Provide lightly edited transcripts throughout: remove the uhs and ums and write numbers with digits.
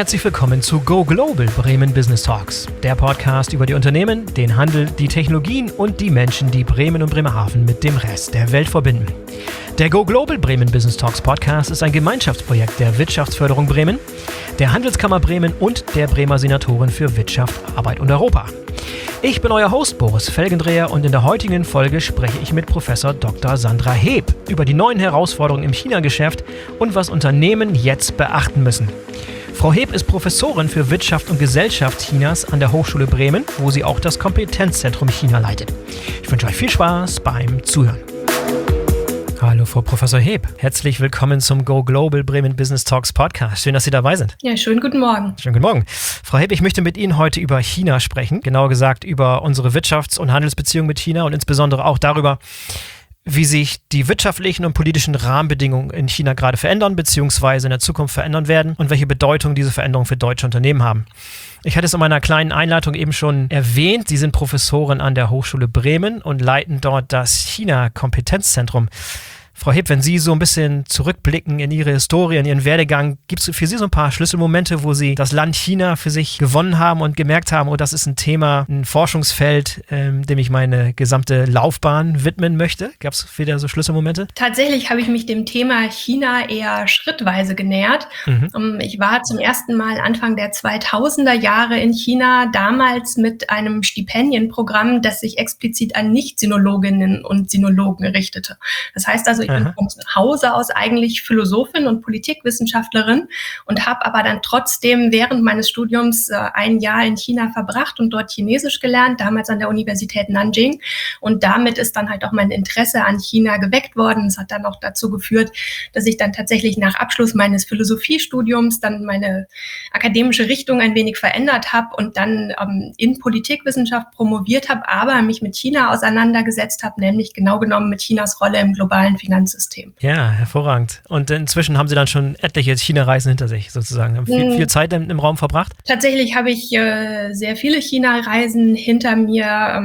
herzlich willkommen zu Go Global Bremen Business Talks, der Podcast über die Unternehmen, den Handel, die Technologien und die Menschen, die Bremen und Bremerhaven mit dem Rest der Welt verbinden. Der Go Global Bremen Business Talks Podcast ist ein Gemeinschaftsprojekt der Wirtschaftsförderung Bremen, der Handelskammer Bremen und der Bremer Senatorin für Wirtschaft, Arbeit und Europa. Ich bin euer Host Boris Felgendreher und in der heutigen Folge spreche ich mit Professor Dr. Sandra Heb über die neuen Herausforderungen im China-Geschäft und was Unternehmen jetzt beachten müssen. Frau Heb ist Professorin für Wirtschaft und Gesellschaft Chinas an der Hochschule Bremen, wo sie auch das Kompetenzzentrum China leitet. Ich wünsche euch viel Spaß beim Zuhören. Hallo Frau Professor Heb, herzlich willkommen zum Go Global Bremen Business Talks Podcast. Schön, dass Sie dabei sind. Ja, schönen guten Morgen. Schönen guten Morgen. Frau Heb, ich möchte mit Ihnen heute über China sprechen, genauer gesagt über unsere Wirtschafts- und Handelsbeziehungen mit China und insbesondere auch darüber, wie sich die wirtschaftlichen und politischen Rahmenbedingungen in China gerade verändern bzw. in der Zukunft verändern werden und welche Bedeutung diese Veränderungen für deutsche Unternehmen haben. Ich hatte es in meiner kleinen Einleitung eben schon erwähnt, Sie sind Professorin an der Hochschule Bremen und leiten dort das China-Kompetenzzentrum. Frau Heb, wenn Sie so ein bisschen zurückblicken in Ihre Historie, in Ihren Werdegang, gibt es für Sie so ein paar Schlüsselmomente, wo Sie das Land China für sich gewonnen haben und gemerkt haben, oh, das ist ein Thema, ein Forschungsfeld, dem ich meine gesamte Laufbahn widmen möchte? Gab es wieder so Schlüsselmomente? Tatsächlich habe ich mich dem Thema China eher schrittweise genähert. Ich war zum ersten Mal Anfang der 2000er Jahre in China, damals mit einem Stipendienprogramm, das sich explizit an Nicht-Sinologinnen und Sinologen richtete. Das heißt also, ich bin von Hause aus eigentlich Philosophin und Politikwissenschaftlerin und habe aber dann trotzdem während meines Studiums ein Jahr in China verbracht und dort Chinesisch gelernt, damals an der Universität Nanjing. Und damit ist dann halt auch mein Interesse an China geweckt worden. Es hat dann auch dazu geführt, dass ich dann tatsächlich nach Abschluss meines Philosophiestudiums dann meine akademische Richtung ein wenig verändert habe und dann in Politikwissenschaft promoviert habe, aber mich mit China auseinandergesetzt habe, nämlich genau genommen mit Chinas Rolle im globalen Finanzsystem. Ja, hervorragend. Und inzwischen haben Sie dann schon etliche China-Reisen hinter sich sozusagen. Haben viel Zeit im Raum verbracht? Tatsächlich habe ich sehr viele China-Reisen hinter mir,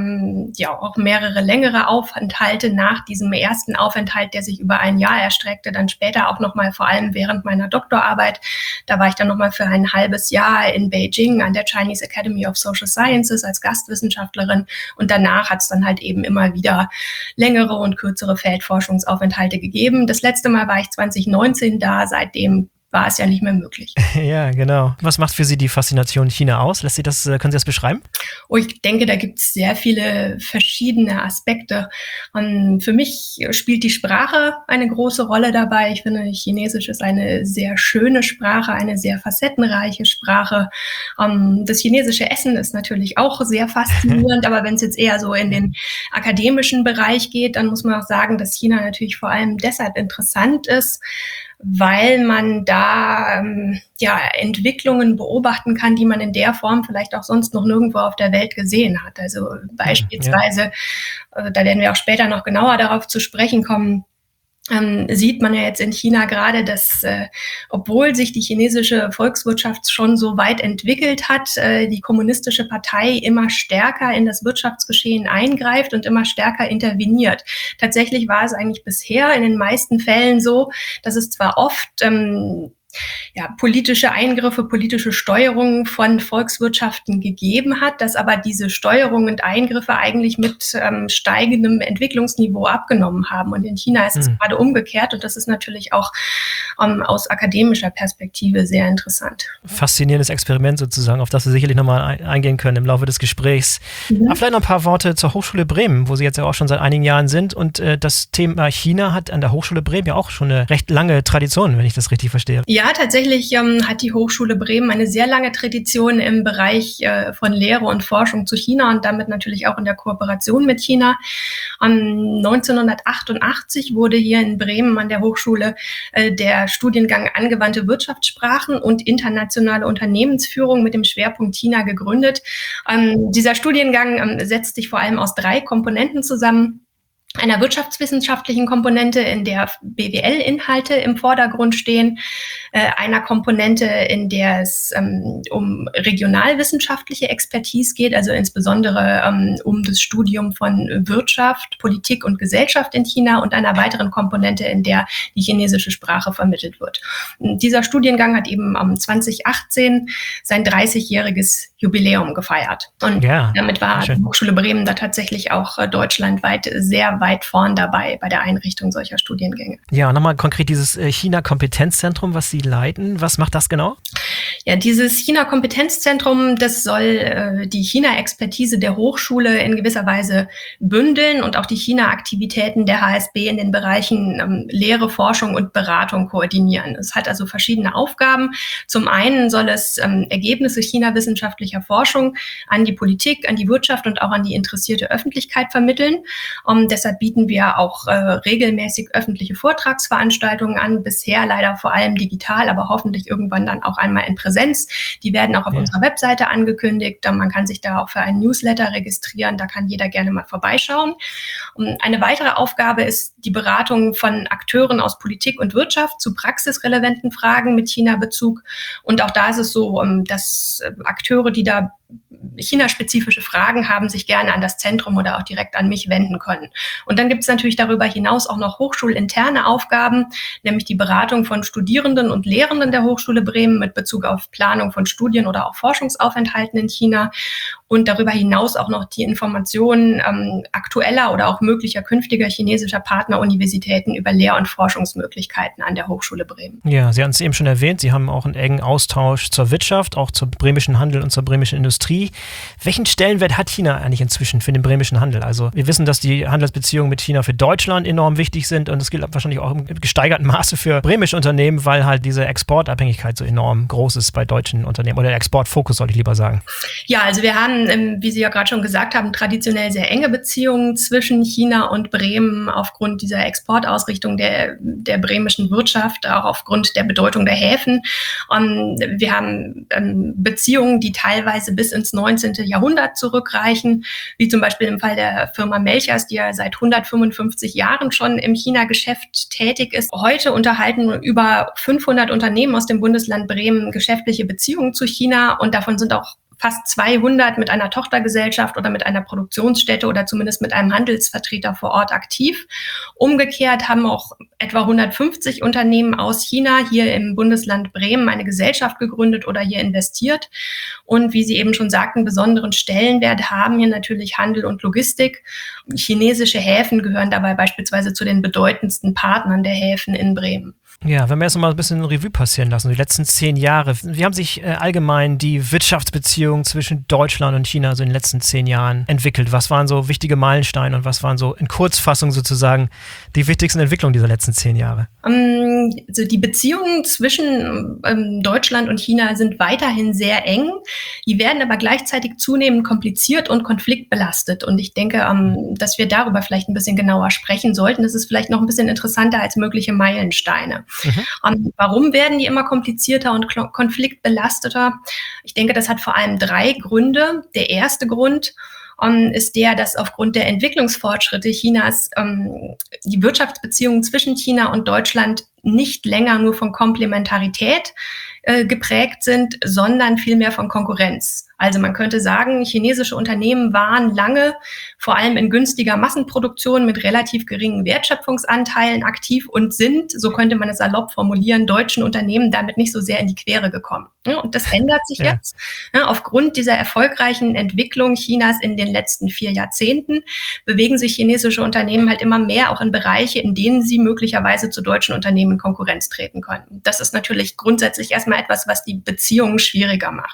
ja auch mehrere längere Aufenthalte nach diesem ersten Aufenthalt, der sich über ein Jahr erstreckte, dann später auch nochmal vor allem während meiner Doktorarbeit. Da war ich dann nochmal für ein halbes Jahr in Beijing an der Chinese Academy of Social Sciences als Gastwissenschaftlerin und danach hat es dann halt eben immer wieder längere und kürzere Feldforschungsaufenthalte gegeben. Das letzte Mal war ich 2019 da, seitdem war es ja nicht mehr möglich. Ja, genau. Was macht für Sie die Faszination China aus? Können Sie das beschreiben? Oh, ich denke, da gibt es sehr viele verschiedene Aspekte. Und für mich spielt die Sprache eine große Rolle dabei. Ich finde, Chinesisch ist eine sehr schöne Sprache, eine sehr facettenreiche Sprache. Das chinesische Essen ist natürlich auch sehr faszinierend, aber wenn es jetzt eher so in den akademischen Bereich geht, dann muss man auch sagen, dass China natürlich vor allem deshalb interessant ist, weil man da Entwicklungen beobachten kann, die man in der Form vielleicht auch sonst noch nirgendwo auf der Welt gesehen hat. Also beispielsweise, da werden wir auch später noch genauer darauf zu sprechen kommen, sieht man ja jetzt in China gerade, dass obwohl sich die chinesische Volkswirtschaft schon so weit entwickelt hat, die kommunistische Partei immer stärker in das Wirtschaftsgeschehen eingreift und immer stärker interveniert. Tatsächlich war es eigentlich bisher in den meisten Fällen so, dass es zwar oft politische Eingriffe, politische Steuerungen von Volkswirtschaften gegeben hat, dass aber diese Steuerungen und Eingriffe eigentlich mit steigendem Entwicklungsniveau abgenommen haben. Und in China ist es gerade umgekehrt und das ist natürlich auch aus akademischer Perspektive sehr interessant. Faszinierendes Experiment sozusagen, auf das wir sicherlich nochmal eingehen können im Laufe des Gesprächs. Aber vielleicht noch ein paar Worte zur Hochschule Bremen, wo Sie jetzt ja auch schon seit einigen Jahren sind. Und das Thema China hat an der Hochschule Bremen ja auch schon eine recht lange Tradition, wenn ich das richtig verstehe. Ja, tatsächlich hat die Hochschule Bremen eine sehr lange Tradition im Bereich von Lehre und Forschung zu China und damit natürlich auch in der Kooperation mit China. 1988 wurde hier in Bremen an der Hochschule der Studiengang Angewandte Wirtschaftssprachen und internationale Unternehmensführung mit dem Schwerpunkt China gegründet. Dieser Studiengang setzt sich vor allem aus 3 Komponenten zusammen. einer wirtschaftswissenschaftlichen Komponente, in der BWL-Inhalte im Vordergrund stehen, einer Komponente, in der es um regionalwissenschaftliche Expertise geht, also insbesondere um das Studium von Wirtschaft, Politik und Gesellschaft in China, und einer weiteren Komponente, in der die chinesische Sprache vermittelt wird. Dieser Studiengang hat eben 2018 sein 30-jähriges Jubiläum gefeiert. Und damit war die Hochschule Bremen da tatsächlich auch deutschlandweit sehr weit vorn dabei bei der Einrichtung solcher Studiengänge. Ja, und nochmal konkret dieses China-Kompetenzzentrum, was Sie leiten, was macht das genau? Ja, dieses China-Kompetenzzentrum, das soll die China-Expertise der Hochschule in gewisser Weise bündeln und auch die China-Aktivitäten der HSB in den Bereichen Lehre, Forschung und Beratung koordinieren. Es hat also verschiedene Aufgaben. Zum einen soll es Ergebnisse China-wissenschaftlicher Forschung an die Politik, an die Wirtschaft und auch an die interessierte Öffentlichkeit vermitteln. Deshalb bieten wir auch regelmäßig öffentliche Vortragsveranstaltungen an, bisher leider vor allem digital, aber hoffentlich irgendwann dann auch einmal in Präsenz. Die werden auch auf unserer Webseite angekündigt. Man kann sich da auch für einen Newsletter registrieren. Da kann jeder gerne mal vorbeischauen. Eine weitere Aufgabe ist die Beratung von Akteuren aus Politik und Wirtschaft zu praxisrelevanten Fragen mit China-Bezug. Und auch da ist es so, dass Akteure, die da China-spezifische Fragen haben, sich gerne an das Zentrum oder auch direkt an mich wenden können. Und dann gibt es natürlich darüber hinaus auch noch hochschulinterne Aufgaben, nämlich die Beratung von Studierenden und Lehrenden der Hochschule Bremen mit Bezug auf Planung von Studien- oder auch Forschungsaufenthalten in China. Und darüber hinaus auch noch die Informationen aktueller oder auch möglicher künftiger chinesischer Partneruniversitäten über Lehr- und Forschungsmöglichkeiten an der Hochschule Bremen. Ja, Sie hatten es eben schon erwähnt, Sie haben auch einen engen Austausch zur Wirtschaft, auch zum bremischen Handel und zur bremischen Industrie. Welchen Stellenwert hat China eigentlich inzwischen für den bremischen Handel? Also wir wissen, dass die Handelsbeziehungen mit China für Deutschland enorm wichtig sind, und es gilt wahrscheinlich auch im gesteigerten Maße für bremische Unternehmen, weil halt diese Exportabhängigkeit so enorm groß ist bei deutschen Unternehmen, oder der Exportfokus, sollte ich lieber sagen. Ja, also wir haben, wie Sie ja gerade schon gesagt haben, traditionell sehr enge Beziehungen zwischen China und Bremen aufgrund dieser Exportausrichtung der bremischen Wirtschaft, auch aufgrund der Bedeutung der Häfen. Und wir haben Beziehungen, die teilweise bis ins 19. Jahrhundert zurückreichen, wie zum Beispiel im Fall der Firma Melchers, die ja seit 155 Jahren schon im China-Geschäft tätig ist. Heute unterhalten über 500 Unternehmen aus dem Bundesland Bremen geschäftliche Beziehungen zu China, und davon sind auch fast 200 mit einer Tochtergesellschaft oder mit einer Produktionsstätte oder zumindest mit einem Handelsvertreter vor Ort aktiv. Umgekehrt haben auch etwa 150 Unternehmen aus China hier im Bundesland Bremen eine Gesellschaft gegründet oder hier investiert. Und wie Sie eben schon sagten, besonderen Stellenwert haben hier natürlich Handel und Logistik. Chinesische Häfen gehören dabei beispielsweise zu den bedeutendsten Partnern der Häfen in Bremen. Ja, wenn wir jetzt noch mal ein bisschen Revue passieren lassen, die letzten 10 Jahre, wie haben sich allgemein die Wirtschaftsbeziehungen zwischen Deutschland und China so in den letzten 10 Jahren entwickelt? Was waren so wichtige Meilensteine und was waren so in Kurzfassung sozusagen die wichtigsten Entwicklungen dieser letzten 10 Jahre? Also die Beziehungen zwischen Deutschland und China sind weiterhin sehr eng. Die werden aber gleichzeitig zunehmend kompliziert und konfliktbelastet. Und ich denke, dass wir darüber vielleicht ein bisschen genauer sprechen sollten. Das ist vielleicht noch ein bisschen interessanter als mögliche Meilensteine. Warum werden die immer komplizierter und konfliktbelasteter? Ich denke, das hat vor allem 3 Gründe. Der erste Grund ist der, dass aufgrund der Entwicklungsfortschritte Chinas die Wirtschaftsbeziehungen zwischen China und Deutschland nicht länger nur von Komplementarität geprägt sind, sondern vielmehr von Konkurrenz. Also man könnte sagen, chinesische Unternehmen waren lange vor allem in günstiger Massenproduktion mit relativ geringen Wertschöpfungsanteilen aktiv und sind, so könnte man es salopp formulieren, deutschen Unternehmen damit nicht so sehr in die Quere gekommen. Und das ändert sich jetzt. Aufgrund dieser erfolgreichen Entwicklung Chinas in den letzten 4 Jahrzehnten bewegen sich chinesische Unternehmen halt immer mehr auch in Bereiche, in denen sie möglicherweise zu deutschen Unternehmen in Konkurrenz treten können. Das ist natürlich grundsätzlich erstmal etwas, was die Beziehungen schwieriger macht.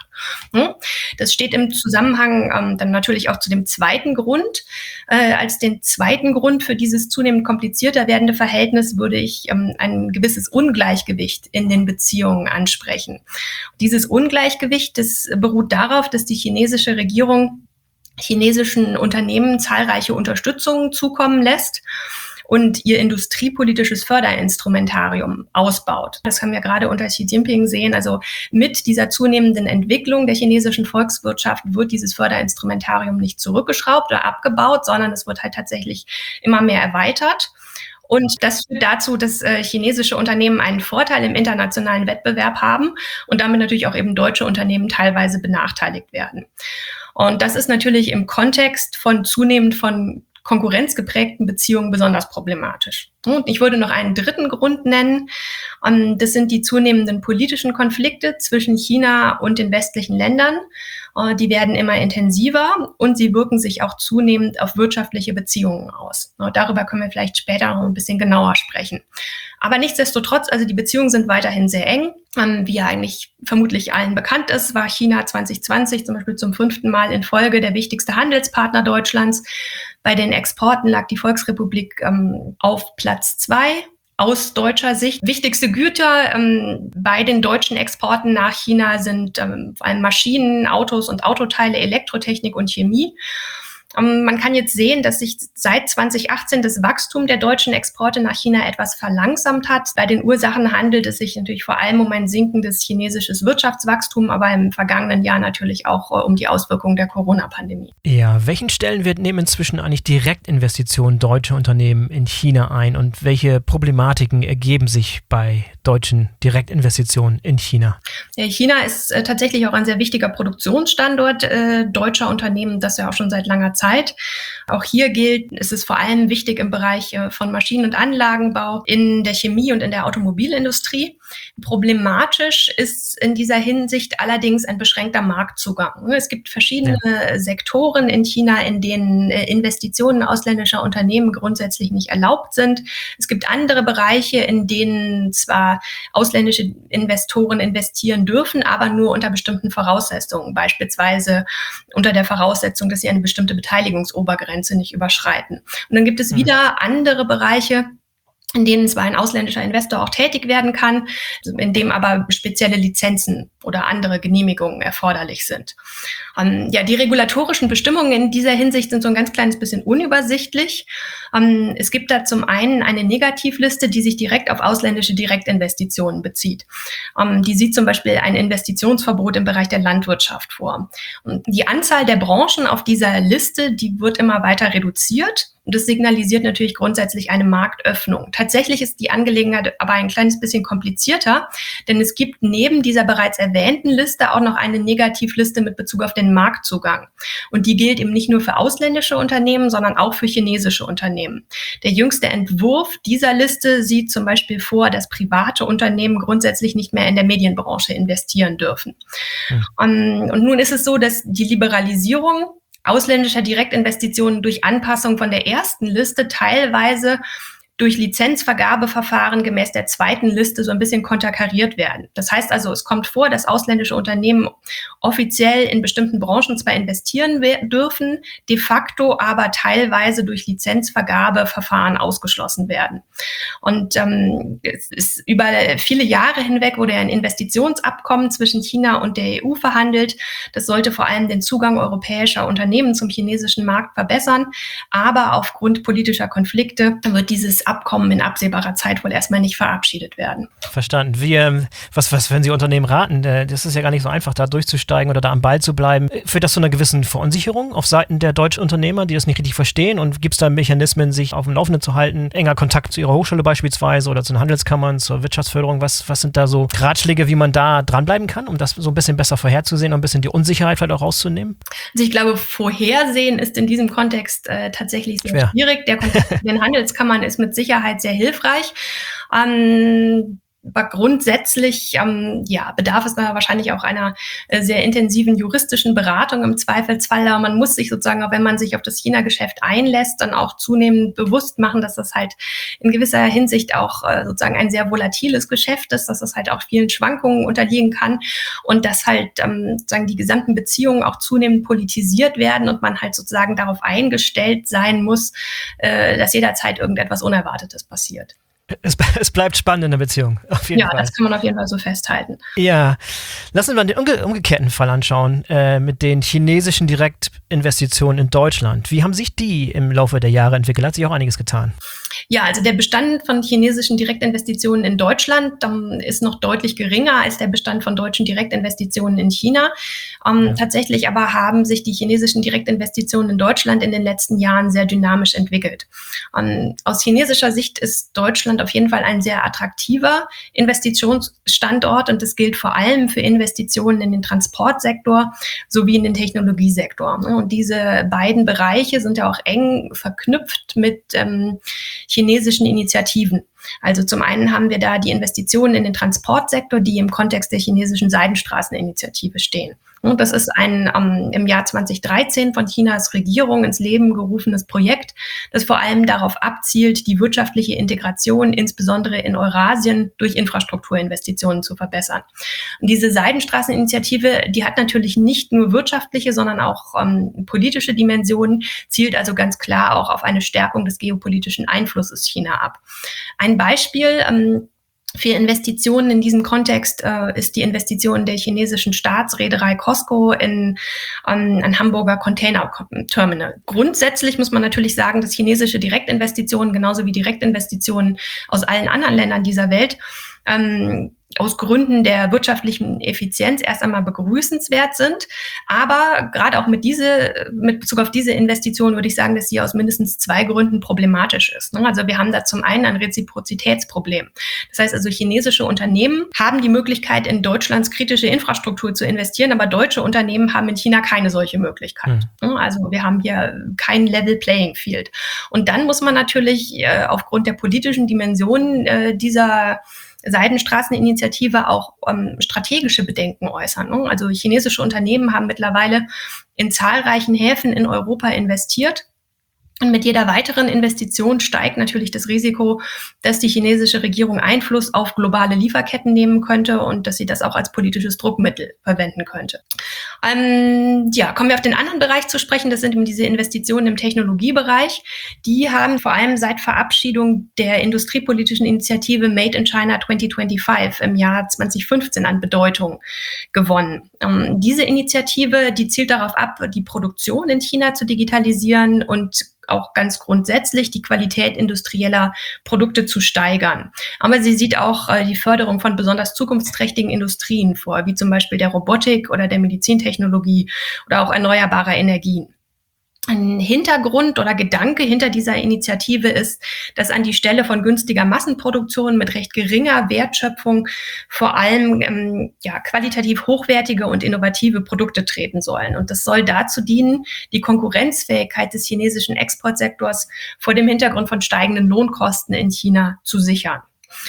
Das steht im Zusammenhang dann natürlich auch zu dem zweiten Grund. Als den zweiten Grund für dieses zunehmend komplizierter werdende Verhältnis würde ich ein gewisses Ungleichgewicht in den Beziehungen ansprechen. Dieses Ungleichgewicht, das beruht darauf, dass die chinesische Regierung chinesischen Unternehmen zahlreiche Unterstützung zukommen lässt. und ihr industriepolitisches Förderinstrumentarium ausbaut. Das haben wir gerade unter Xi Jinping sehen. Also mit dieser zunehmenden Entwicklung der chinesischen Volkswirtschaft wird dieses Förderinstrumentarium nicht zurückgeschraubt oder abgebaut, sondern es wird halt tatsächlich immer mehr erweitert. Und das führt dazu, dass chinesische Unternehmen einen Vorteil im internationalen Wettbewerb haben und damit natürlich auch eben deutsche Unternehmen teilweise benachteiligt werden. Und das ist natürlich im Kontext von zunehmend von konkurrenzgeprägten Beziehungen besonders problematisch. Und ich würde noch einen dritten Grund nennen. Das sind die zunehmenden politischen Konflikte zwischen China und den westlichen Ländern. Die werden immer intensiver und sie wirken sich auch zunehmend auf wirtschaftliche Beziehungen aus. Darüber können wir vielleicht später noch ein bisschen genauer sprechen. Aber nichtsdestotrotz, also die Beziehungen sind weiterhin sehr eng. Wie ja eigentlich vermutlich allen bekannt ist, war China 2020 zum Beispiel zum 5. Mal in Folge der wichtigste Handelspartner Deutschlands. Bei den Exporten lag die Volksrepublik auf Platz 2. Aus deutscher Sicht wichtigste Güter bei den deutschen Exporten nach China sind vor allem Maschinen, Autos und Autoteile, Elektrotechnik und Chemie. Man kann jetzt sehen, dass sich seit 2018 das Wachstum der deutschen Exporte nach China etwas verlangsamt hat. Bei den Ursachen handelt es sich natürlich vor allem um ein sinkendes chinesisches Wirtschaftswachstum, aber im vergangenen Jahr natürlich auch um die Auswirkungen der Corona-Pandemie. Ja, welchen Stellenwert nehmen inzwischen eigentlich Direktinvestitionen deutscher Unternehmen in China ein und welche Problematiken ergeben sich bei deutschen Direktinvestitionen in China? Ja, China ist tatsächlich auch ein sehr wichtiger Produktionsstandort deutscher Unternehmen, das ja auch schon seit langer Zeit. Auch hier gilt, es ist vor allem wichtig im Bereich von Maschinen- und Anlagenbau, in der Chemie und in der Automobilindustrie. Problematisch ist in dieser Hinsicht allerdings ein beschränkter Marktzugang. Es gibt verschiedene Sektoren in China, in denen Investitionen ausländischer Unternehmen grundsätzlich nicht erlaubt sind. Es gibt andere Bereiche, in denen zwar ausländische Investoren investieren dürfen, aber nur unter bestimmten Voraussetzungen, beispielsweise unter der Voraussetzung, dass sie eine bestimmte Beteiligungsobergrenze nicht überschreiten. Und dann gibt es wieder andere Bereiche, in denen zwar ein ausländischer Investor auch tätig werden kann, in dem aber spezielle Lizenzen oder andere Genehmigungen erforderlich sind. Die regulatorischen Bestimmungen in dieser Hinsicht sind so ein ganz kleines bisschen unübersichtlich. Es gibt da zum einen eine Negativliste, die sich direkt auf ausländische Direktinvestitionen bezieht. Die sieht zum Beispiel ein Investitionsverbot im Bereich der Landwirtschaft vor. Und die Anzahl der Branchen auf dieser Liste, die wird immer weiter reduziert. Und das signalisiert natürlich grundsätzlich eine Marktöffnung. Tatsächlich ist die Angelegenheit aber ein kleines bisschen komplizierter, denn es gibt neben dieser bereits erwähnten Liste auch noch eine Negativliste mit Bezug auf den Marktzugang. Und die gilt eben nicht nur für ausländische Unternehmen, sondern auch für chinesische Unternehmen. Der jüngste Entwurf dieser Liste sieht zum Beispiel vor, dass private Unternehmen grundsätzlich nicht mehr in der Medienbranche investieren dürfen. Und nun ist es so, dass die Liberalisierung ausländischer Direktinvestitionen durch Anpassung von der ersten Liste teilweise durch Lizenzvergabeverfahren gemäß der zweiten Liste so ein bisschen konterkariert werden. Das heißt also, es kommt vor, dass ausländische Unternehmen offiziell in bestimmten Branchen zwar investieren dürfen, de facto aber teilweise durch Lizenzvergabeverfahren ausgeschlossen werden. Und es ist über viele Jahre hinweg wurde ein Investitionsabkommen zwischen China und der EU verhandelt. Das sollte vor allem den Zugang europäischer Unternehmen zum chinesischen Markt verbessern. Aber aufgrund politischer Konflikte wird dieses Abkommen in absehbarer Zeit wohl erstmal nicht verabschiedet werden. Verstanden. Was wenn Sie Unternehmen raten? Das ist ja gar nicht so einfach, da durchzusteigen oder da am Ball zu bleiben. Führt das zu einer gewissen Verunsicherung auf Seiten der deutschen Unternehmer, die das nicht richtig verstehen? Und gibt es da Mechanismen, sich auf dem Laufenden zu halten? Enger Kontakt zu Ihrer Hochschule beispielsweise oder zu den Handelskammern, zur Wirtschaftsförderung? Was sind da so Ratschläge, wie man da dranbleiben kann, um das so ein bisschen besser vorherzusehen und ein bisschen die Unsicherheit vielleicht auch rauszunehmen? Also ich glaube, vorhersehen ist in diesem Kontext tatsächlich sehr schwierig. Der Kontakt mit den Handelskammern ist mit Sicherheit sehr hilfreich. Aber grundsätzlich bedarf es da wahrscheinlich auch einer sehr intensiven juristischen Beratung im Zweifelsfall. Aber man muss sich sozusagen, auch wenn man sich auf das China-Geschäft einlässt, dann auch zunehmend bewusst machen, dass das halt in gewisser Hinsicht auch sozusagen ein sehr volatiles Geschäft ist, dass das halt auch vielen Schwankungen unterliegen kann und dass halt sozusagen die gesamten Beziehungen auch zunehmend politisiert werden und man halt sozusagen darauf eingestellt sein muss, dass jederzeit irgendetwas Unerwartetes passiert. Es bleibt spannend in der Beziehung, auf jeden Fall. Ja, das kann man auf jeden Fall so festhalten. Ja, lassen wir den umgekehrten Fall anschauen, mit den chinesischen Direktinvestitionen in Deutschland. Wie haben sich die im Laufe der Jahre entwickelt? Hat sich auch einiges getan? Ja, also der Bestand von chinesischen Direktinvestitionen in Deutschland ist noch deutlich geringer als der Bestand von deutschen Direktinvestitionen in China. Tatsächlich aber haben sich die chinesischen Direktinvestitionen in Deutschland in den letzten Jahren sehr dynamisch entwickelt. Aus chinesischer Sicht ist Deutschland auf jeden Fall ein sehr attraktiver Investitionsstandort und das gilt vor allem für Investitionen in den Transportsektor sowie in den Technologiesektor. Und diese beiden Bereiche sind ja auch eng verknüpft mit chinesischen Initiativen. Also zum einen haben wir da die Investitionen in den Transportsektor, die im Kontext der chinesischen Seidenstraßeninitiative stehen. Und das ist ein im Jahr 2013 von Chinas Regierung ins Leben gerufenes Projekt, das vor allem darauf abzielt, die wirtschaftliche Integration insbesondere in Eurasien durch Infrastrukturinvestitionen zu verbessern. Und diese Seidenstraßeninitiative, die hat natürlich nicht nur wirtschaftliche, sondern auch politische Dimensionen, zielt also ganz klar auch auf eine Stärkung des geopolitischen Einflusses China ab. Ein Beispiel für Investitionen in diesem Kontext ist die Investition der chinesischen Staatsreederei COSCO in ein Hamburger Container-Terminal. Grundsätzlich muss man natürlich sagen, dass chinesische Direktinvestitionen genauso wie Direktinvestitionen aus allen anderen Ländern dieser Welt aus Gründen der wirtschaftlichen Effizienz erst einmal begrüßenswert sind. Aber gerade auch mit Bezug auf diese Investition würde ich sagen, dass sie aus mindestens 2 Gründen problematisch ist. Also wir haben da zum einen ein Reziprozitätsproblem. Das heißt also, chinesische Unternehmen haben die Möglichkeit, in Deutschlands kritische Infrastruktur zu investieren, aber deutsche Unternehmen haben in China keine solche Möglichkeit. Also wir haben hier kein Level Playing Field. Und dann muss man natürlich aufgrund der politischen Dimensionen dieser Seidenstraßeninitiative auch strategische Bedenken äußern. Also chinesische Unternehmen haben mittlerweile in zahlreichen Häfen in Europa investiert. Und mit jeder weiteren Investition steigt natürlich das Risiko, dass die chinesische Regierung Einfluss auf globale Lieferketten nehmen könnte und dass sie das auch als politisches Druckmittel verwenden könnte. Kommen wir auf den anderen Bereich zu sprechen. Das sind eben diese Investitionen im Technologiebereich. Die haben vor allem seit Verabschiedung der industriepolitischen Initiative Made in China 2025 im Jahr 2015 an Bedeutung gewonnen. Diese Initiative, die zielt darauf ab, die Produktion in China zu digitalisieren und auch ganz grundsätzlich die Qualität industrieller Produkte zu steigern. Aber sie sieht auch die Förderung von besonders zukunftsträchtigen Industrien vor, wie zum Beispiel der Robotik oder der Medizintechnologie oder auch erneuerbarer Energien. Ein Hintergrund oder Gedanke hinter dieser Initiative ist, dass an die Stelle von günstiger Massenproduktion mit recht geringer Wertschöpfung vor allem qualitativ hochwertige und innovative Produkte treten sollen. Und das soll dazu dienen, die Konkurrenzfähigkeit des chinesischen Exportsektors vor dem Hintergrund von steigenden Lohnkosten in China zu sichern.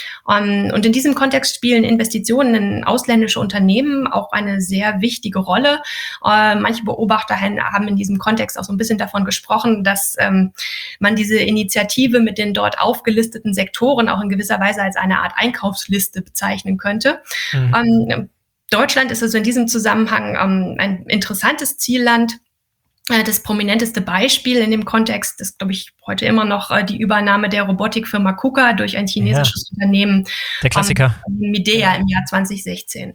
Und in diesem Kontext spielen Investitionen in ausländische Unternehmen auch eine sehr wichtige Rolle. Manche Beobachter haben in diesem Kontext auch so ein bisschen davon gesprochen, dass man diese Initiative mit den dort aufgelisteten Sektoren auch in gewisser Weise als eine Art Einkaufsliste bezeichnen könnte. Deutschland ist also in diesem Zusammenhang ein interessantes Zielland. Das prominenteste Beispiel in dem Kontext ist, glaube ich, heute immer noch die Übernahme der Robotikfirma KUKA durch ein chinesisches Unternehmen. Der Klassiker. Midea im Jahr 2016.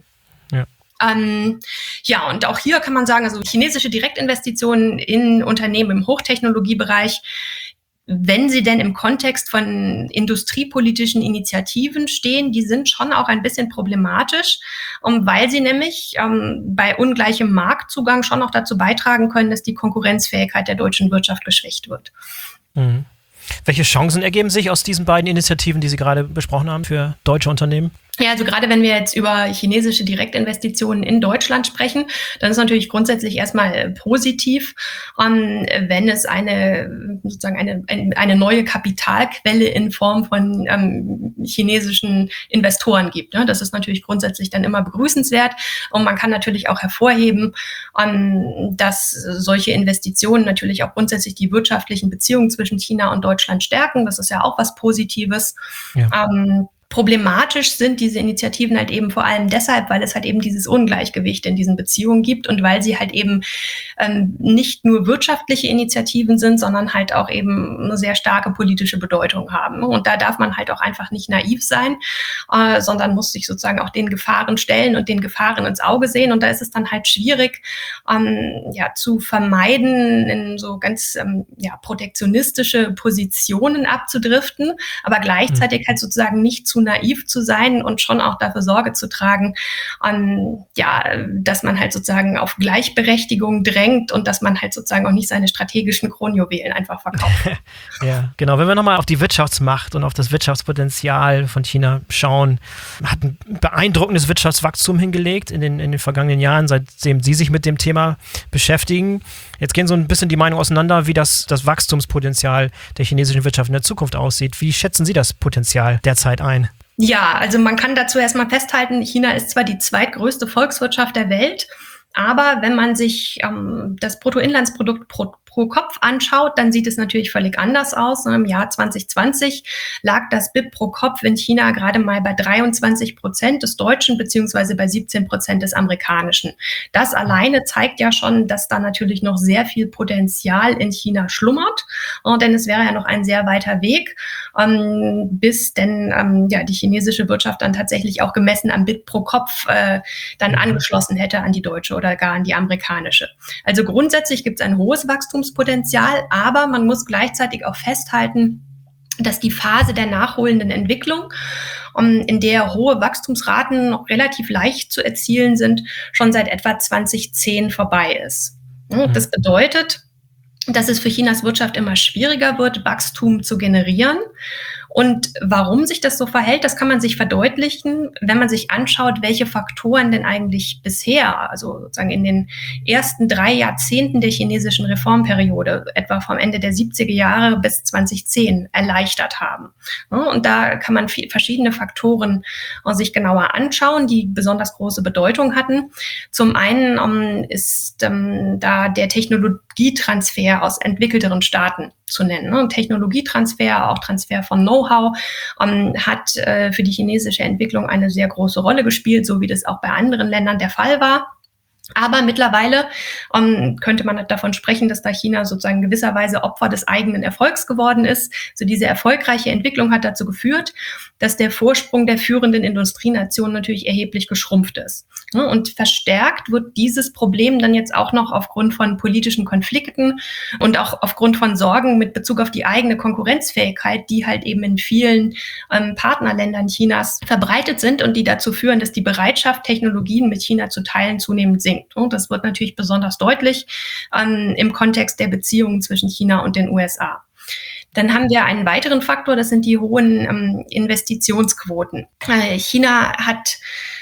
Und auch hier kann man sagen, also chinesische Direktinvestitionen in Unternehmen im Hochtechnologiebereich, wenn sie denn im Kontext von industriepolitischen Initiativen stehen, die sind schon auch ein bisschen problematisch, weil sie nämlich bei ungleichem Marktzugang schon auch dazu beitragen können, dass die Konkurrenzfähigkeit der deutschen Wirtschaft geschwächt wird. Welche Chancen ergeben sich aus diesen beiden Initiativen, die Sie gerade besprochen haben, für deutsche Unternehmen? Ja, also gerade wenn wir jetzt über chinesische Direktinvestitionen in Deutschland sprechen, dann ist natürlich grundsätzlich erstmal positiv, wenn es eine neue Kapitalquelle in Form von chinesischen Investoren gibt. Das ist natürlich grundsätzlich dann immer begrüßenswert und man kann natürlich auch hervorheben, dass solche Investitionen natürlich auch grundsätzlich die wirtschaftlichen Beziehungen zwischen China und Deutschland stärken. Das ist ja auch was Positives. Ja. Problematisch sind diese Initiativen halt eben vor allem deshalb, weil es halt eben dieses Ungleichgewicht in diesen Beziehungen gibt und weil sie halt eben nicht nur wirtschaftliche Initiativen sind, sondern halt auch eben eine sehr starke politische Bedeutung haben. Und da darf man halt auch einfach nicht naiv sein, sondern muss sich sozusagen auch den Gefahren stellen und den Gefahren ins Auge sehen. Und da ist es dann halt schwierig, zu vermeiden, in so ganz protektionistische Positionen abzudriften, aber gleichzeitig halt sozusagen nicht zu naiv zu sein und schon auch dafür Sorge zu tragen, dass man halt sozusagen auf Gleichberechtigung drängt und dass man halt sozusagen auch nicht seine strategischen Kronjuwelen einfach verkauft. Ja, genau. Wenn wir nochmal auf die Wirtschaftsmacht und auf das Wirtschaftspotenzial von China schauen, hat ein beeindruckendes Wirtschaftswachstum hingelegt in den vergangenen Jahren, seitdem Sie sich mit dem Thema beschäftigen. Jetzt gehen so ein bisschen die Meinungen auseinander, wie das Wachstumspotenzial der chinesischen Wirtschaft in der Zukunft aussieht. Wie schätzen Sie das Potenzial derzeit ein? Ja, also man kann dazu erstmal festhalten, China ist zwar die zweitgrößte Volkswirtschaft der Welt, aber wenn man sich das Bruttoinlandsprodukt pro Kopf anschaut, dann sieht es natürlich völlig anders aus. Im Jahr 2020 lag das BIP pro Kopf in China gerade mal bei 23% des deutschen beziehungsweise bei 17% des amerikanischen. Das alleine zeigt ja schon, dass da natürlich noch sehr viel Potenzial in China schlummert, denn es wäre ja noch ein sehr weiter Weg, bis denn die chinesische Wirtschaft dann tatsächlich auch gemessen am BIP pro Kopf dann angeschlossen hätte an die deutsche oder gar an die amerikanische. Also grundsätzlich gibt es ein hohes Wachstumspotenzial, aber man muss gleichzeitig auch festhalten, dass die Phase der nachholenden Entwicklung, in der hohe Wachstumsraten noch relativ leicht zu erzielen sind, schon seit etwa 2010 vorbei ist. Das bedeutet, dass es für Chinas Wirtschaft immer schwieriger wird, Wachstum zu generieren. Und warum sich das so verhält, das kann man sich verdeutlichen, wenn man sich anschaut, welche Faktoren denn eigentlich bisher, also sozusagen in den ersten 3 Jahrzehnten der chinesischen Reformperiode, etwa vom Ende der 70er Jahre bis 2010, erleichtert haben. Und da kann man verschiedene Faktoren sich genauer anschauen, die besonders große Bedeutung hatten. Zum einen ist da der Technologietransfer aus entwickelteren Staaten zu nennen. Technologietransfer, auch Transfer von Know-how, hat für die chinesische Entwicklung eine sehr große Rolle gespielt, so wie das auch bei anderen Ländern der Fall war. Aber mittlerweile könnte man davon sprechen, dass da China sozusagen gewisserweise Opfer des eigenen Erfolgs geworden ist. Also diese erfolgreiche Entwicklung hat dazu geführt, dass der Vorsprung der führenden Industrienationen natürlich erheblich geschrumpft ist. Und verstärkt wird dieses Problem dann jetzt auch noch aufgrund von politischen Konflikten und auch aufgrund von Sorgen mit Bezug auf die eigene Konkurrenzfähigkeit, die halt eben in vielen Partnerländern Chinas verbreitet sind und die dazu führen, dass die Bereitschaft, Technologien mit China zu teilen, zunehmend sinkt. Und das wird natürlich besonders deutlich im Kontext der Beziehungen zwischen China und den USA. Dann haben wir einen weiteren Faktor, das sind die hohen Investitionsquoten. China hat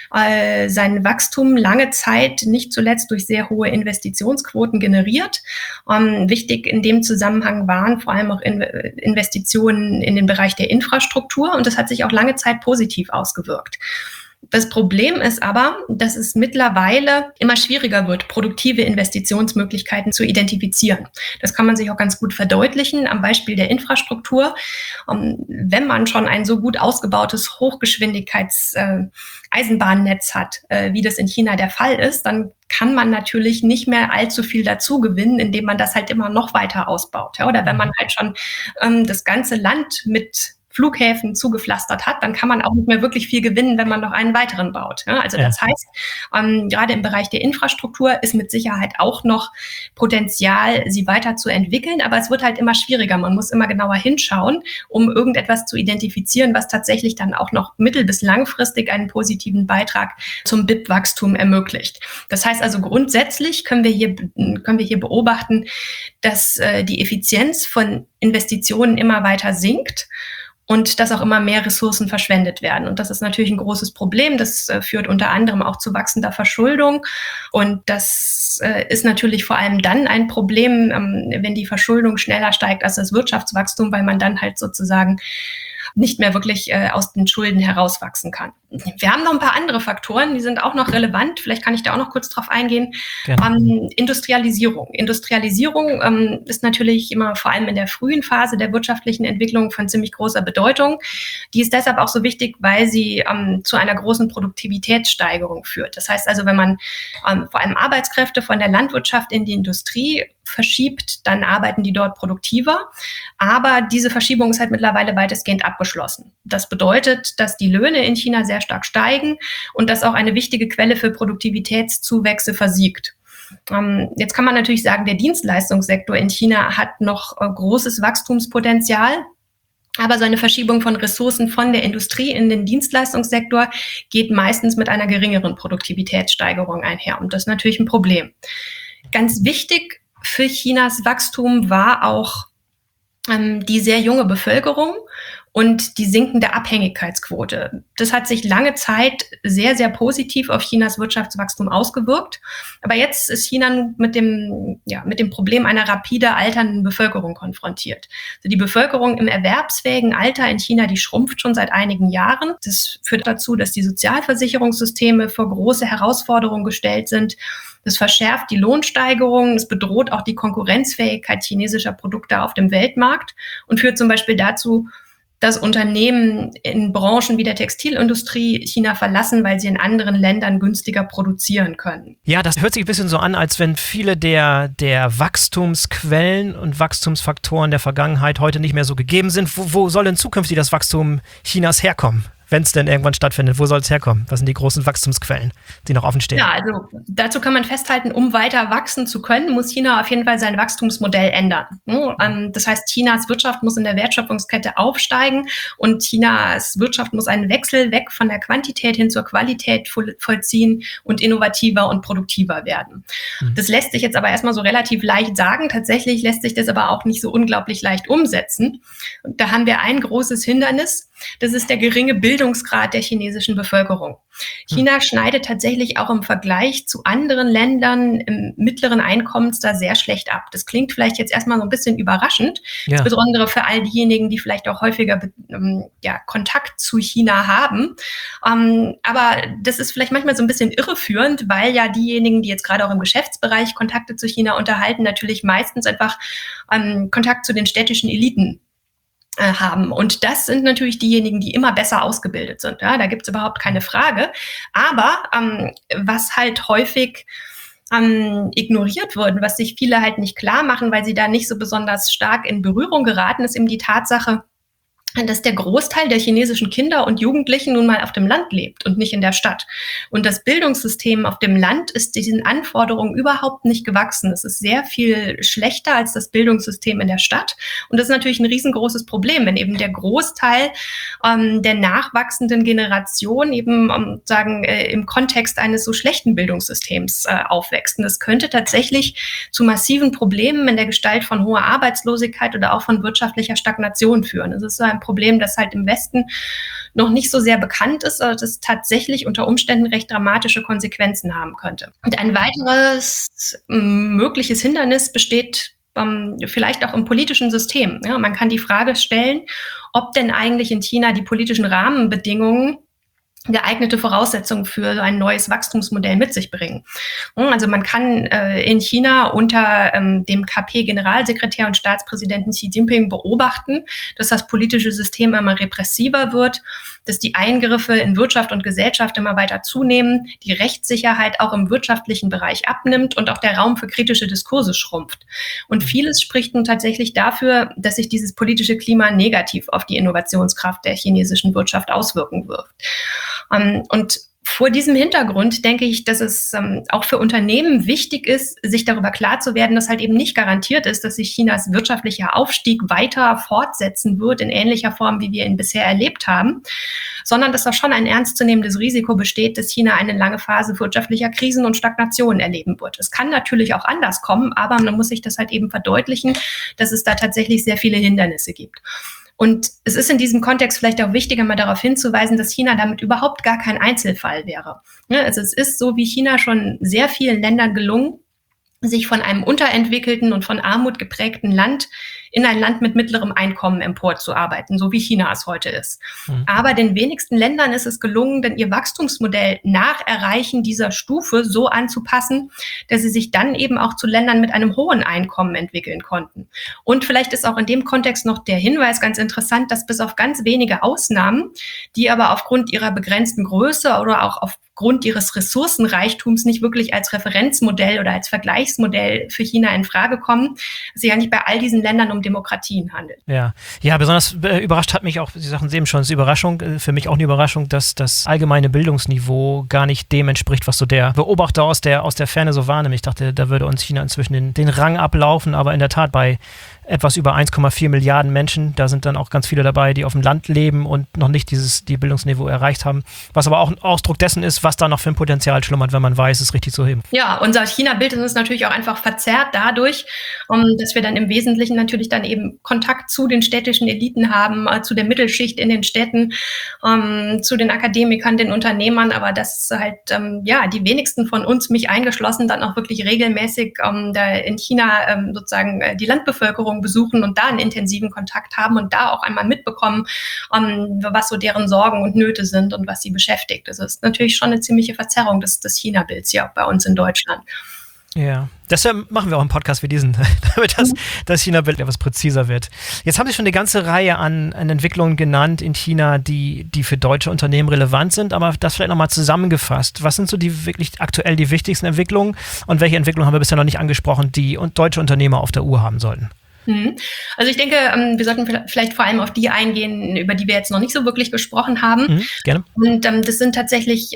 sein Wachstum lange Zeit nicht zuletzt durch sehr hohe Investitionsquoten generiert. Wichtig in dem Zusammenhang waren vor allem auch Investitionen in den Bereich der Infrastruktur und das hat sich auch lange Zeit positiv ausgewirkt. Das Problem ist aber, dass es mittlerweile immer schwieriger wird, produktive Investitionsmöglichkeiten zu identifizieren. Das kann man sich auch ganz gut verdeutlichen am Beispiel der Infrastruktur. Wenn man schon ein so gut ausgebautes Hochgeschwindigkeits-Eisenbahnnetz hat, wie das in China der Fall ist, dann kann man natürlich nicht mehr allzu viel dazu gewinnen, indem man das halt immer noch weiter ausbaut. Ja? Oder wenn man halt schon das ganze Land mit Flughäfen zugepflastert hat, dann kann man auch nicht mehr wirklich viel gewinnen, wenn man noch einen weiteren baut. Ja, also das heißt, gerade im Bereich der Infrastruktur ist mit Sicherheit auch noch Potenzial, sie weiterzuentwickeln, aber es wird halt immer schwieriger. Man muss immer genauer hinschauen, um irgendetwas zu identifizieren, was tatsächlich dann auch noch mittel- bis langfristig einen positiven Beitrag zum BIP-Wachstum ermöglicht. Das heißt also grundsätzlich können wir hier beobachten, dass die Effizienz von Investitionen immer weiter sinkt und dass auch immer mehr Ressourcen verschwendet werden. Und das ist natürlich ein großes Problem. Das führt unter anderem auch zu wachsender Verschuldung. Und das ist natürlich vor allem dann ein Problem, wenn die Verschuldung schneller steigt als das Wirtschaftswachstum, weil man dann halt sozusagen nicht mehr wirklich aus den Schulden herauswachsen kann. Wir haben noch ein paar andere Faktoren, die sind auch noch relevant. Vielleicht kann ich da auch noch kurz drauf eingehen. Industrialisierung. Industrialisierung ist natürlich immer vor allem in der frühen Phase der wirtschaftlichen Entwicklung von ziemlich großer Bedeutung. Die ist deshalb auch so wichtig, weil sie zu einer großen Produktivitätssteigerung führt. Das heißt also, wenn man vor allem Arbeitskräfte von der Landwirtschaft in die Industrie verschiebt, dann arbeiten die dort produktiver. Aber diese Verschiebung ist halt mittlerweile weitestgehend abgeschlossen. Das bedeutet, dass die Löhne in China sehr stark steigen und dass auch eine wichtige Quelle für Produktivitätszuwächse versiegt. Jetzt kann man natürlich sagen, der Dienstleistungssektor in China hat noch großes Wachstumspotenzial. Aber so eine Verschiebung von Ressourcen von der Industrie in den Dienstleistungssektor geht meistens mit einer geringeren Produktivitätssteigerung einher. Und das ist natürlich ein Problem. Ganz wichtig für Chinas Wachstum war auch die sehr junge Bevölkerung und die sinkende Abhängigkeitsquote. Das hat sich lange Zeit sehr, sehr positiv auf Chinas Wirtschaftswachstum ausgewirkt. Aber jetzt ist China mit dem Problem einer rapide alternden Bevölkerung konfrontiert. Also die Bevölkerung im erwerbsfähigen Alter in China, die schrumpft schon seit einigen Jahren. Das führt dazu, dass die Sozialversicherungssysteme vor große Herausforderungen gestellt sind. Das verschärft die Lohnsteigerungen, es bedroht auch die Konkurrenzfähigkeit chinesischer Produkte auf dem Weltmarkt und führt zum Beispiel dazu, dass Unternehmen in Branchen wie der Textilindustrie China verlassen, weil sie in anderen Ländern günstiger produzieren können. Ja, das hört sich ein bisschen so an, als wenn viele der Wachstumsquellen und Wachstumsfaktoren der Vergangenheit heute nicht mehr so gegeben sind. Wo soll denn zukünftig das Wachstum Chinas herkommen? Wenn es denn irgendwann stattfindet, wo soll es herkommen? Was sind die großen Wachstumsquellen, die noch offen stehen? Ja, also dazu kann man festhalten, um weiter wachsen zu können, muss China auf jeden Fall sein Wachstumsmodell ändern. Das heißt, Chinas Wirtschaft muss in der Wertschöpfungskette aufsteigen und Chinas Wirtschaft muss einen Wechsel weg von der Quantität hin zur Qualität vollziehen und innovativer und produktiver werden. Das lässt sich jetzt aber erstmal so relativ leicht sagen. Tatsächlich lässt sich das aber auch nicht so unglaublich leicht umsetzen. Und da haben wir ein großes Hindernis. Das ist der geringe Bildungsgrad der chinesischen Bevölkerung. China schneidet tatsächlich auch im Vergleich zu anderen Ländern im mittleren Einkommens da sehr schlecht ab. Das klingt vielleicht jetzt erstmal so ein bisschen überraschend, insbesondere für all diejenigen, die vielleicht auch häufiger Kontakt zu China haben. Aber das ist vielleicht manchmal so ein bisschen irreführend, weil ja diejenigen, die jetzt gerade auch im Geschäftsbereich Kontakte zu China unterhalten, natürlich meistens einfach Kontakt zu den städtischen Eliten haben. Und das sind natürlich diejenigen, die immer besser ausgebildet sind. Ja, da gibt's überhaupt keine Frage. Aber was halt häufig ignoriert wird, was sich viele halt nicht klar machen, weil sie da nicht so besonders stark in Berührung geraten, ist eben die Tatsache, dass der Großteil der chinesischen Kinder und Jugendlichen nun mal auf dem Land lebt und nicht in der Stadt. Und das Bildungssystem auf dem Land ist diesen Anforderungen überhaupt nicht gewachsen. Es ist sehr viel schlechter als das Bildungssystem in der Stadt. Und das ist natürlich ein riesengroßes Problem, wenn eben der Großteil der nachwachsenden Generation eben im Kontext eines so schlechten Bildungssystems aufwächst. Und das könnte tatsächlich zu massiven Problemen in der Gestalt von hoher Arbeitslosigkeit oder auch von wirtschaftlicher Stagnation führen. Das ist so ein Problem, das halt im Westen noch nicht so sehr bekannt ist, aber das tatsächlich unter Umständen recht dramatische Konsequenzen haben könnte. Und ein weiteres mögliches Hindernis besteht vielleicht auch im politischen System. Ja, man kann die Frage stellen, ob denn eigentlich in China die politischen Rahmenbedingungen geeignete Voraussetzungen für ein neues Wachstumsmodell mit sich bringen. Also man kann in China unter dem KP-Generalsekretär und Staatspräsidenten Xi Jinping beobachten, dass das politische System immer repressiver wird, dass die Eingriffe in Wirtschaft und Gesellschaft immer weiter zunehmen, die Rechtssicherheit auch im wirtschaftlichen Bereich abnimmt und auch der Raum für kritische Diskurse schrumpft. Und vieles spricht nun tatsächlich dafür, dass sich dieses politische Klima negativ auf die Innovationskraft der chinesischen Wirtschaft auswirken wird. Und vor diesem Hintergrund denke ich, dass es auch für Unternehmen wichtig ist, sich darüber klar zu werden, dass halt eben nicht garantiert ist, dass sich Chinas wirtschaftlicher Aufstieg weiter fortsetzen wird in ähnlicher Form, wie wir ihn bisher erlebt haben, sondern dass da schon ein ernstzunehmendes Risiko besteht, dass China eine lange Phase wirtschaftlicher Krisen und Stagnation erleben wird. Es kann natürlich auch anders kommen, aber man muss sich das halt eben verdeutlichen, dass es da tatsächlich sehr viele Hindernisse gibt. Und es ist in diesem Kontext vielleicht auch wichtiger, mal darauf hinzuweisen, dass China damit überhaupt gar kein Einzelfall wäre. Also es ist so wie China schon sehr vielen Ländern gelungen, sich von einem unterentwickelten und von Armut geprägten Land in ein Land mit mittlerem Einkommen emporzuarbeiten, so wie China es heute ist. Aber den wenigsten Ländern ist es gelungen, denn ihr Wachstumsmodell nach Erreichen dieser Stufe so anzupassen, dass sie sich dann eben auch zu Ländern mit einem hohen Einkommen entwickeln konnten. Und vielleicht ist auch in dem Kontext noch der Hinweis ganz interessant, dass bis auf ganz wenige Ausnahmen, die aber aufgrund ihrer begrenzten Größe oder auch aufgrund ihres Ressourcenreichtums nicht wirklich als Referenzmodell oder als Vergleichsmodell für China in Frage kommen, es sich ja nicht bei all diesen Ländern um Demokratien handelt. Ja, besonders überrascht hat mich auch, Sie sagten es eben schon, es ist eine Überraschung, für mich auch eine Überraschung, dass das allgemeine Bildungsniveau gar nicht dem entspricht, was so der Beobachter aus der Ferne so wahrnimmt. Ich dachte, da würde uns China inzwischen den Rang ablaufen, aber in der Tat bei etwas über 1,4 Milliarden Menschen, da sind dann auch ganz viele dabei, die auf dem Land leben und noch nicht die Bildungsniveau erreicht haben, was aber auch ein Ausdruck dessen ist, was da noch für ein Potenzial schlummert, wenn man weiß, es richtig zu heben. Ja, unser China-Bild ist uns natürlich auch einfach verzerrt dadurch, dass wir dann im Wesentlichen natürlich dann eben Kontakt zu den städtischen Eliten haben, zu der Mittelschicht in den Städten, zu den Akademikern, den Unternehmern, aber dass halt die wenigsten von uns, mich eingeschlossen, dann auch wirklich regelmäßig da in China sozusagen die Landbevölkerung besuchen und da einen intensiven Kontakt haben und da auch einmal mitbekommen, was so deren Sorgen und Nöte sind und was sie beschäftigt. Das ist natürlich schon eine ziemliche Verzerrung des China-Bilds hier auch bei uns in Deutschland. Ja, deshalb machen wir auch einen Podcast wie diesen, damit das China-Bild etwas präziser wird. Jetzt haben Sie schon eine ganze Reihe an Entwicklungen genannt in China, die für deutsche Unternehmen relevant sind, aber das vielleicht nochmal zusammengefasst. Was sind so die wirklich aktuell die wichtigsten Entwicklungen und welche Entwicklungen haben wir bisher noch nicht angesprochen, die deutsche Unternehmer auf der Uhr haben sollten? Also ich denke, wir sollten vielleicht vor allem auf die eingehen, über die wir jetzt noch nicht so wirklich gesprochen haben. Gerne. Und das sind tatsächlich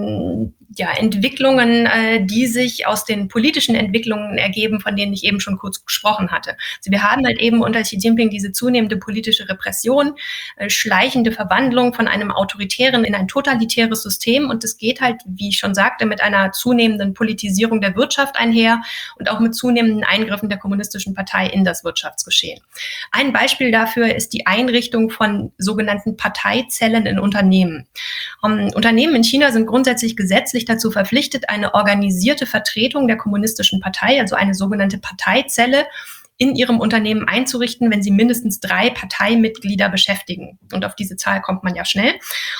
Entwicklungen, die sich aus den politischen Entwicklungen ergeben, von denen ich eben schon kurz gesprochen hatte. Also wir haben halt eben unter Xi Jinping diese zunehmende politische Repression, schleichende Verwandlung von einem autoritären in ein totalitäres System. Und das geht halt, wie ich schon sagte, mit einer zunehmenden Politisierung der Wirtschaft einher und auch mit zunehmenden Eingriffen der Kommunistischen Partei in das Wirtschaftsgeschehen. Ein Beispiel dafür ist die Einrichtung von sogenannten Parteizellen in Unternehmen. Unternehmen in China sind grundsätzlich gesetzlich dazu verpflichtet, eine organisierte Vertretung der Kommunistischen Partei, also eine sogenannte Parteizelle, in ihrem Unternehmen einzurichten, wenn sie mindestens 3 Parteimitglieder beschäftigen. Und auf diese Zahl kommt man ja schnell.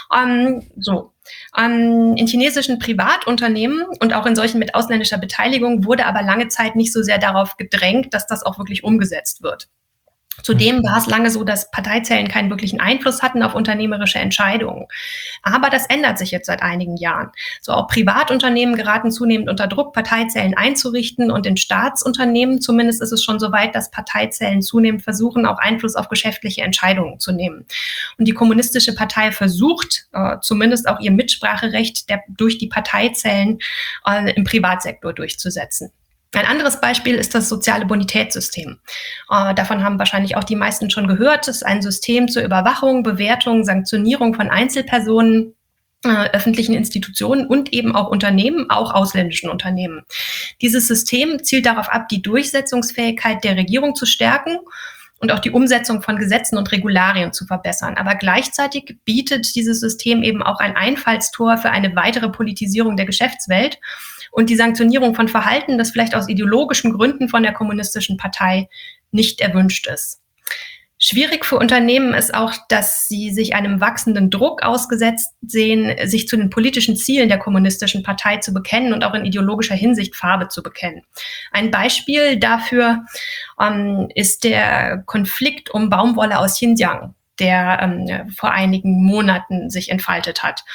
In chinesischen Privatunternehmen und auch in solchen mit ausländischer Beteiligung wurde aber lange Zeit nicht so sehr darauf gedrängt, dass das auch wirklich umgesetzt wird. Zudem war es lange so, dass Parteizellen keinen wirklichen Einfluss hatten auf unternehmerische Entscheidungen. Aber das ändert sich jetzt seit einigen Jahren. So auch Privatunternehmen geraten zunehmend unter Druck, Parteizellen einzurichten. Und in Staatsunternehmen zumindest ist es schon so weit, dass Parteizellen zunehmend versuchen, auch Einfluss auf geschäftliche Entscheidungen zu nehmen. Und die Kommunistische Partei versucht zumindest auch ihr Mitspracherecht durch die Parteizellen im Privatsektor durchzusetzen. Ein anderes Beispiel ist das soziale Bonitätssystem. Davon haben wahrscheinlich auch die meisten schon gehört. Das ist ein System zur Überwachung, Bewertung, Sanktionierung von Einzelpersonen, öffentlichen Institutionen und eben auch Unternehmen, auch ausländischen Unternehmen. Dieses System zielt darauf ab, die Durchsetzungsfähigkeit der Regierung zu stärken und auch die Umsetzung von Gesetzen und Regularien zu verbessern. Aber gleichzeitig bietet dieses System eben auch ein Einfallstor für eine weitere Politisierung der Geschäftswelt und die Sanktionierung von Verhalten, das vielleicht aus ideologischen Gründen von der Kommunistischen Partei nicht erwünscht ist. Schwierig für Unternehmen ist auch, dass sie sich einem wachsenden Druck ausgesetzt sehen, sich zu den politischen Zielen der Kommunistischen Partei zu bekennen und auch in ideologischer Hinsicht Farbe zu bekennen. Ein Beispiel dafür ist der Konflikt um Baumwolle aus Xinjiang, der vor einigen Monaten sich entfaltet hat.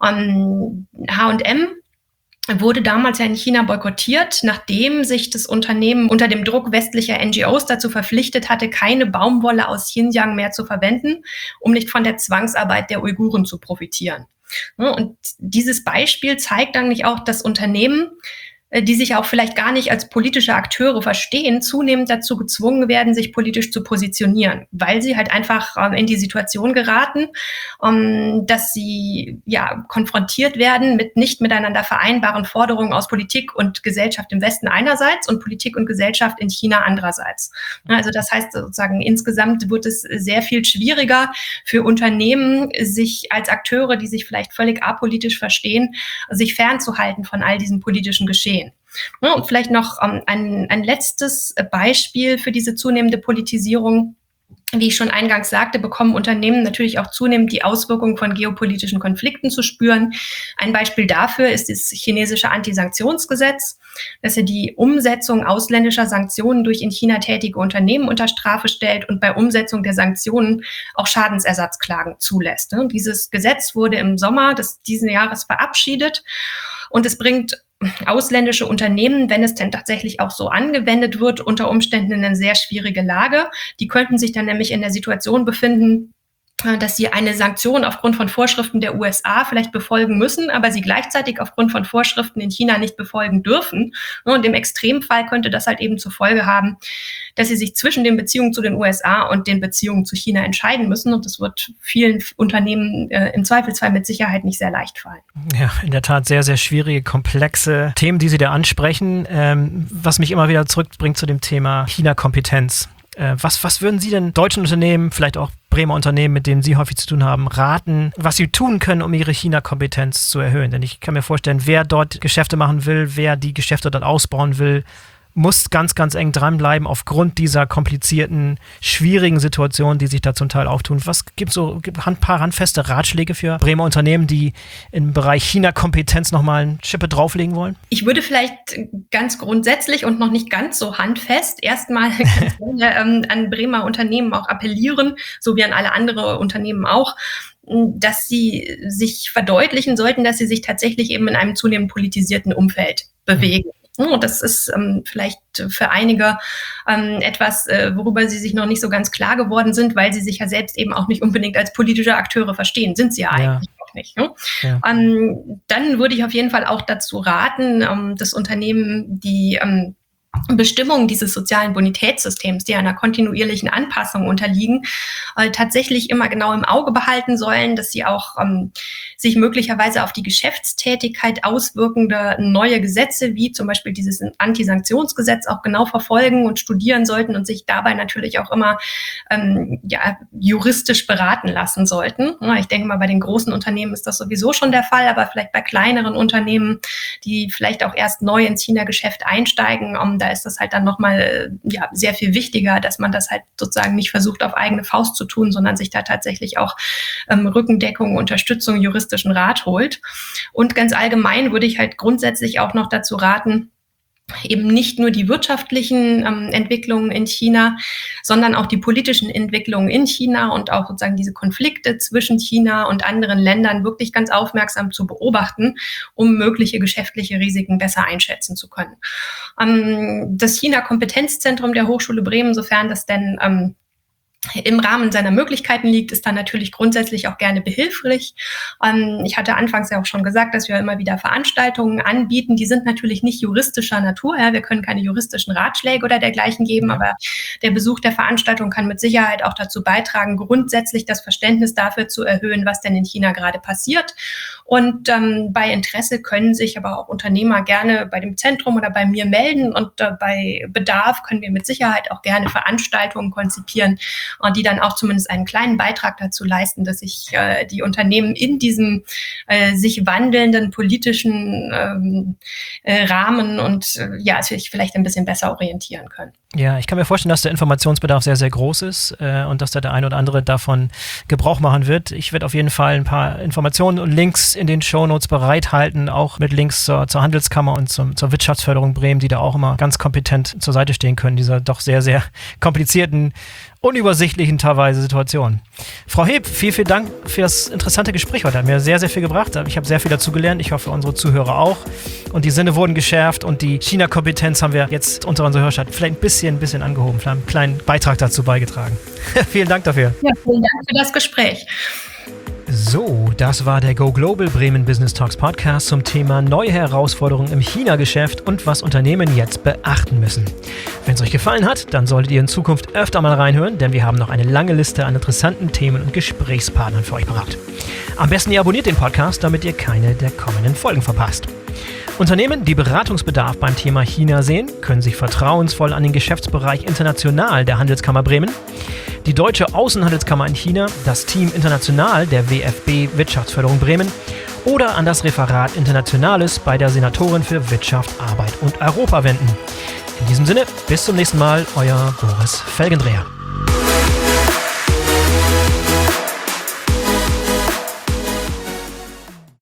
H&M wurde damals ja in China boykottiert, nachdem sich das Unternehmen unter dem Druck westlicher NGOs dazu verpflichtet hatte, keine Baumwolle aus Xinjiang mehr zu verwenden, um nicht von der Zwangsarbeit der Uiguren zu profitieren. Und dieses Beispiel zeigt eigentlich auch, dass Unternehmen, die sich auch vielleicht gar nicht als politische Akteure verstehen, zunehmend dazu gezwungen werden, sich politisch zu positionieren, weil sie halt einfach in die Situation geraten, dass sie konfrontiert werden mit nicht miteinander vereinbaren Forderungen aus Politik und Gesellschaft im Westen einerseits und Politik und Gesellschaft in China andererseits. Also das heißt sozusagen, insgesamt wird es sehr viel schwieriger für Unternehmen, sich als Akteure, die sich vielleicht völlig apolitisch verstehen, sich fernzuhalten von all diesem politischen Geschehen. Ja, und vielleicht noch ein letztes Beispiel für diese zunehmende Politisierung. Wie ich schon eingangs sagte, bekommen Unternehmen natürlich auch zunehmend die Auswirkungen von geopolitischen Konflikten zu spüren. Ein Beispiel dafür ist das chinesische Antisanktionsgesetz, das ja die Umsetzung ausländischer Sanktionen durch in China tätige Unternehmen unter Strafe stellt und bei Umsetzung der Sanktionen auch Schadensersatzklagen zulässt. Dieses Gesetz wurde im Sommer diesen Jahres verabschiedet und es bringt ausländische Unternehmen, wenn es denn tatsächlich auch so angewendet wird, unter Umständen in eine sehr schwierige Lage. Die könnten sich dann nämlich in der Situation befinden, dass sie eine Sanktion aufgrund von Vorschriften der USA vielleicht befolgen müssen, aber sie gleichzeitig aufgrund von Vorschriften in China nicht befolgen dürfen. Und im Extremfall könnte das halt eben zur Folge haben, dass sie sich zwischen den Beziehungen zu den USA und den Beziehungen zu China entscheiden müssen. Und das wird vielen Unternehmen im Zweifelsfall mit Sicherheit nicht sehr leicht fallen. Ja, in der Tat sehr, sehr schwierige, komplexe Themen, die Sie da ansprechen. Was mich immer wieder zurückbringt zu dem Thema China-Kompetenz. Was würden Sie denn deutschen Unternehmen, vielleicht auch Bremer Unternehmen, mit denen Sie häufig zu tun haben, raten, was sie tun können, um ihre China-Kompetenz zu erhöhen? Denn ich kann mir vorstellen, wer dort Geschäfte machen will, wer die Geschäfte dort ausbauen will, muss ganz, ganz eng dranbleiben aufgrund dieser komplizierten, schwierigen Situationen, die sich da zum Teil auftun. Was gibt ein paar handfeste Ratschläge für Bremer Unternehmen, die im Bereich China-Kompetenz nochmal eine Schippe drauflegen wollen? Ich würde vielleicht ganz grundsätzlich und noch nicht ganz so handfest erstmal an Bremer Unternehmen auch appellieren, so wie an alle andere Unternehmen auch, dass sie sich verdeutlichen sollten, dass sie sich tatsächlich eben in einem zunehmend politisierten Umfeld bewegen. Und das ist vielleicht für einige etwas, worüber sie sich noch nicht so ganz klar geworden sind, weil sie sich ja selbst eben auch nicht unbedingt als politische Akteure verstehen. Sind sie ja eigentlich auch nicht. Ne? Ja. Dann würde ich auf jeden Fall auch dazu raten, das Unternehmen, die Bestimmungen dieses sozialen Bonitätssystems, die einer kontinuierlichen Anpassung unterliegen, tatsächlich immer genau im Auge behalten sollen, dass sie auch sich möglicherweise auf die Geschäftstätigkeit auswirkende neue Gesetze, wie zum Beispiel dieses Antisanktionsgesetz, auch genau verfolgen und studieren sollten und sich dabei natürlich auch immer juristisch beraten lassen sollten. Ich denke mal, bei den großen Unternehmen ist das sowieso schon der Fall, aber vielleicht bei kleineren Unternehmen, die vielleicht auch erst neu ins China-Geschäft einsteigen, da ist das halt dann nochmal sehr viel wichtiger, dass man das halt sozusagen nicht versucht, auf eigene Faust zu tun, sondern sich da tatsächlich auch Rückendeckung, Unterstützung, juristischen Rat holt. Und ganz allgemein würde ich halt grundsätzlich auch noch dazu raten, eben nicht nur die wirtschaftlichen Entwicklungen in China, sondern auch die politischen Entwicklungen in China und auch sozusagen diese Konflikte zwischen China und anderen Ländern wirklich ganz aufmerksam zu beobachten, um mögliche geschäftliche Risiken besser einschätzen zu können. Das China-Kompetenzzentrum der Hochschule Bremen, sofern das denn im Rahmen seiner Möglichkeiten liegt, ist dann natürlich grundsätzlich auch gerne behilflich. Ich hatte anfangs ja auch schon gesagt, dass wir immer wieder Veranstaltungen anbieten. Die sind natürlich nicht juristischer Natur. Ja. Wir können keine juristischen Ratschläge oder dergleichen geben, aber der Besuch der Veranstaltung kann mit Sicherheit auch dazu beitragen, grundsätzlich das Verständnis dafür zu erhöhen, was denn in China gerade passiert. Und bei Interesse können sich aber auch Unternehmer gerne bei dem Zentrum oder bei mir melden. Und bei Bedarf können wir mit Sicherheit auch gerne Veranstaltungen konzipieren, die dann auch zumindest einen kleinen Beitrag dazu leisten, dass sich die Unternehmen in diesem sich wandelnden politischen Rahmen und sich vielleicht ein bisschen besser orientieren können. Ja, ich kann mir vorstellen, dass der Informationsbedarf sehr, sehr groß ist und dass da der ein oder andere davon Gebrauch machen wird. Ich werde auf jeden Fall ein paar Informationen und Links in den Shownotes bereithalten, auch mit Links zur Handelskammer und zur Wirtschaftsförderung Bremen, die da auch immer ganz kompetent zur Seite stehen können, dieser doch sehr, sehr komplizierten, unübersichtlichen teilweise Situation. Frau Heb, vielen, vielen Dank für das interessante Gespräch heute. Hat mir sehr, sehr viel gebracht. Ich habe sehr viel dazu gelernt. Ich hoffe, unsere Zuhörer auch. Und die Sinne wurden geschärft und die China-Kompetenz haben wir jetzt unter unserer Hörerschaft vielleicht ein bisschen angehoben, vielleicht einen kleinen Beitrag dazu beigetragen. Vielen Dank dafür. Ja, vielen Dank für das Gespräch. So, das war der Go Global Bremen Business Talks Podcast zum Thema neue Herausforderungen im China-Geschäft und was Unternehmen jetzt beachten müssen. Wenn es euch gefallen hat, dann solltet ihr in Zukunft öfter mal reinhören, denn wir haben noch eine lange Liste an interessanten Themen und Gesprächspartnern für euch parat. Am besten ihr abonniert den Podcast, damit ihr keine der kommenden Folgen verpasst. Unternehmen, die Beratungsbedarf beim Thema China sehen, können sich vertrauensvoll an den Geschäftsbereich International der Handelskammer Bremen, die Deutsche Außenhandelskammer in China, das Team International der WFB Wirtschaftsförderung Bremen oder an das Referat Internationales bei der Senatorin für Wirtschaft, Arbeit und Europa wenden. In diesem Sinne, bis zum nächsten Mal, euer Boris Felgendreher.